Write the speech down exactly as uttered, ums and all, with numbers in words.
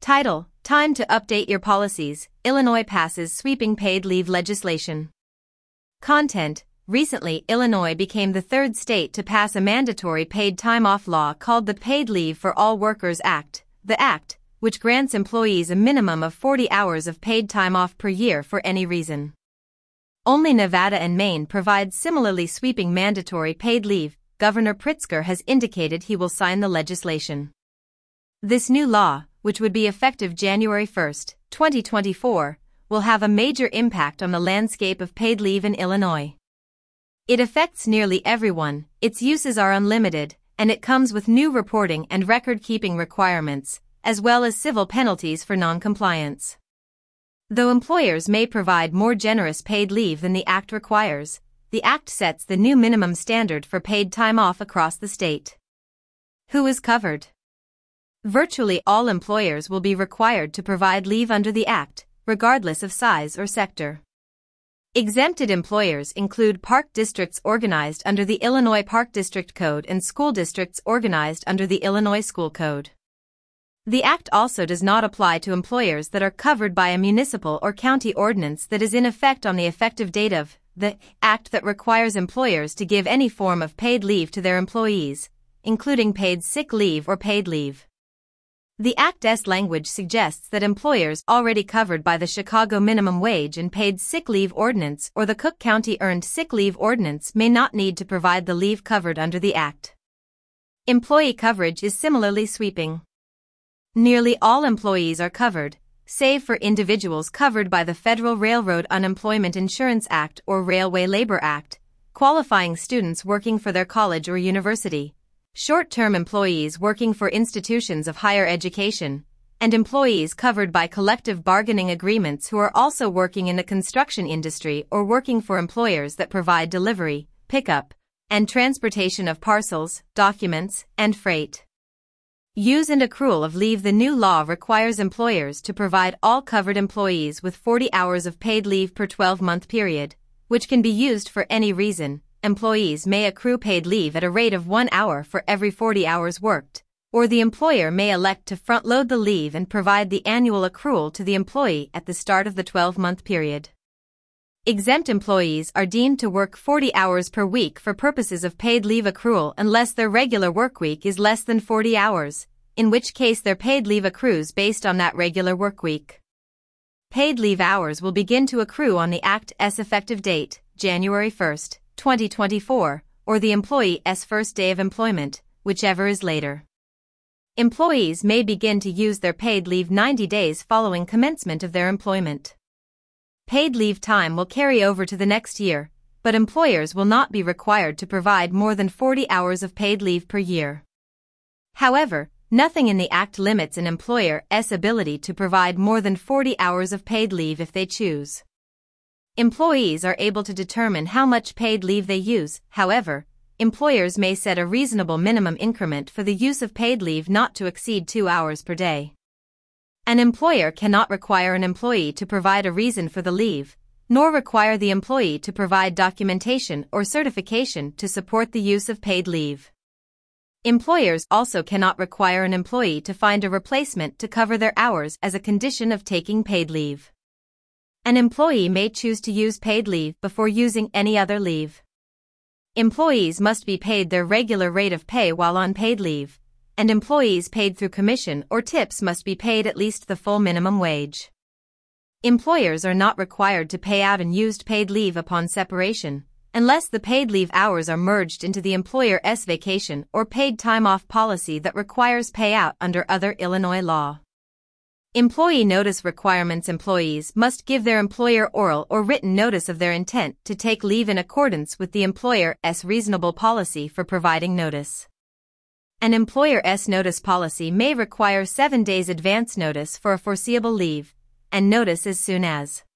Title: Time to update your policies. Illinois passes sweeping paid leave legislation. Content: Recently, Illinois became the third state to pass a mandatory paid time off law called the Paid Leave for All Workers Act. The act, which grants employees a minimum of forty hours of paid time off per year for any reason. Only Nevada and Maine provide similarly sweeping mandatory paid leave. Governor Pritzker has indicated he will sign the legislation. This new law, which would be effective January first, twenty twenty-four, will have a major impact on the landscape of paid leave in Illinois. It affects nearly everyone, its uses are unlimited, and it comes with new reporting and record-keeping requirements, as well as civil penalties for non-compliance. Though employers may provide more generous paid leave than the Act requires, the Act sets the new minimum standard for paid time off across the state. Who is covered? Virtually all employers will be required to provide leave under the Act, regardless of size or sector. Exempted employers include park districts organized under the Illinois Park District Code and school districts organized under the Illinois School Code. The Act also does not apply to employers that are covered by a municipal or county ordinance that is in effect on the effective date of the Act that requires employers to give any form of paid leave to their employees, including paid sick leave or paid leave. The Act's language suggests that employers already covered by the Chicago Minimum Wage and Paid Sick Leave Ordinance or the Cook County Earned Sick Leave Ordinance may not need to provide the leave covered under the Act. Employee coverage is similarly sweeping. Nearly all employees are covered, save for individuals covered by the Federal Railroad Unemployment Insurance Act or Railway Labor Act, qualifying students working for their college or university, short-term employees working for institutions of higher education, and employees covered by collective bargaining agreements who are also working in the construction industry or working for employers that provide delivery, pickup, and transportation of parcels, documents, and freight. Use and accrual of leave. The new law requires employers to provide all covered employees with forty hours of paid leave per twelve-month period, which can be used for any reason. Employees may accrue paid leave at a rate of one hour for every forty hours worked, or the employer may elect to front-load the leave and provide the annual accrual to the employee at the start of the twelve-month period. Exempt employees are deemed to work forty hours per week for purposes of paid leave accrual unless their regular workweek is less than forty hours, in which case their paid leave accrues based on that regular workweek. Paid leave hours will begin to accrue on the Act's effective date, January first, twenty twenty-four, or the employee's first day of employment, whichever is later. Employees may begin to use their paid leave ninety days following commencement of their employment. Paid leave time will carry over to the next year, but employers will not be required to provide more than forty hours of paid leave per year. However, nothing in the Act limits an employer's ability to provide more than forty hours of paid leave if they choose. Employees are able to determine how much paid leave they use. However, employers may set a reasonable minimum increment for the use of paid leave not to exceed two hours per day. An employer cannot require an employee to provide a reason for the leave, nor require the employee to provide documentation or certification to support the use of paid leave. Employers also cannot require an employee to find a replacement to cover their hours as a condition of taking paid leave. An employee may choose to use paid leave before using any other leave. Employees must be paid their regular rate of pay while on paid leave, and employees paid through commission or tips must be paid at least the full minimum wage. Employers are not required to pay out unused paid leave upon separation, unless the paid leave hours are merged into the employer's vacation or paid time off policy that requires payout under other Illinois law. Employee notice requirements. Employees must give their employer oral or written notice of their intent to take leave in accordance with the employer's reasonable policy for providing notice. An employer's notice policy may require seven days advance notice for a foreseeable leave, and notice as soon as